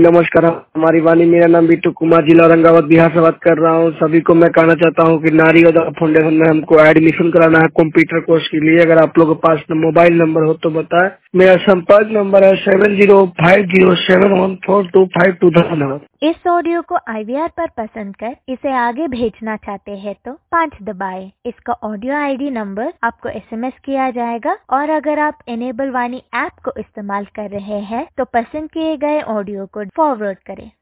नमस्कार, हमारी वाणी। मेरा नाम बिट्टू कुमार, जिला औरंगाबाद, बिहार से बात कर रहा हूँ। सभी को मैं कहना चाहता हूँ कि नारीवाद फाउंडेशन में हमको एडमिशन कराना है कंप्यूटर कोर्स के लिए। अगर आप लोगों के पास मोबाइल नंबर हो तो बताएं। मेरा संपर्क नंबर है 7050714252। धन्यवाद। इस ऑडियो को IVR पर पसंद कर इसे आगे भेजना चाहते हैं तो 5 दबाएं। इसका ऑडियो ID नंबर आपको SMS किया जाएगा और अगर आप इनेबल वाणी ऐप को इस्तेमाल कर रहे हैं तो पसंद किए गए ऑडियो को फॉरवर्ड करें।